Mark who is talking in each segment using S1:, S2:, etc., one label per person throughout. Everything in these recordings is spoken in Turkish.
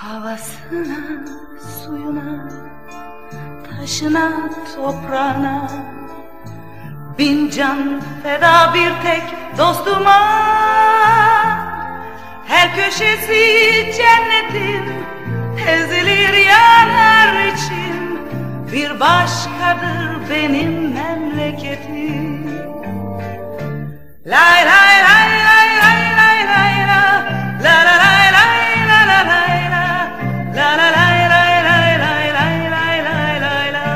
S1: Havasına, suyuna, taşına, toprağına bin can feda bir tek dostuma. Her köşesi cennetin ezilir yanar için. Bir başkadır benim memleketim. Lay lay lay lay lay lay lay la la la lay lay la la lay la la la lay lay lay lay lay lay lay lay la.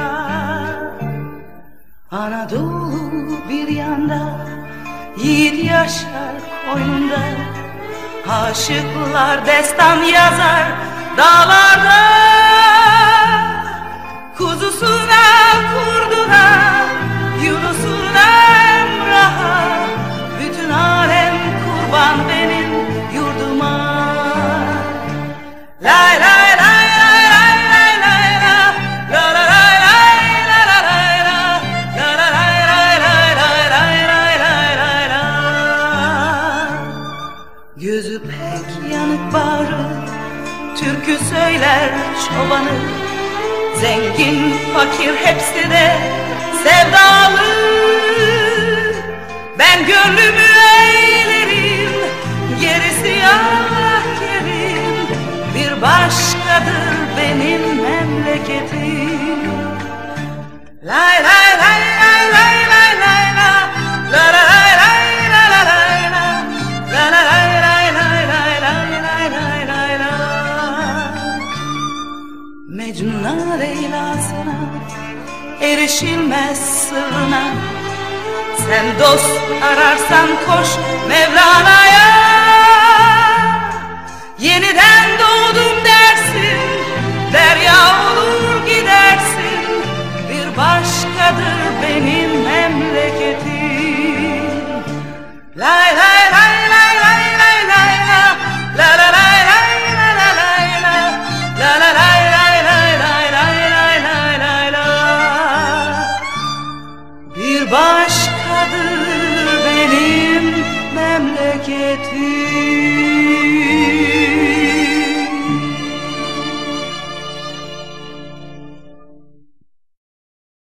S1: Anadolu bir yanda, yiğit yaşar koynunda. Aşıklar destan yazar dağlarda. Kuzusuna, kurduna, Yunus'una, Emrah'a, bütün alem kurban benim yurduma. Lay lay lay lay lay lay lay la la la lay lay la la lay la la la lay lay lay lay lay lay lay lay la. Gözü pek yanık bağrı, türkü söyler çobanı. Zengin, fakir hepsi de sevdalı. Ben gönlümü eğlerim, gerisi Allah kerim. Bir başkadır benim memleketim. Lay lay lay lay lay lay lay la la la lay lay la la lay la la la lay lay lay lay lay lay lay lay la. Mecnun'a, Leyla'sına erişilmez sırrına. Sen dost ararsan koş Mevlana'ya. Yeniden doğdum dersin, derya olur gidersin. Bir başkadır benim memleketim. Lay lay lay lay lay lay lay la la la lay lay la la lay la la la lay lay lay lay lay lay lay lay la. Bir başkadır benim memleketim.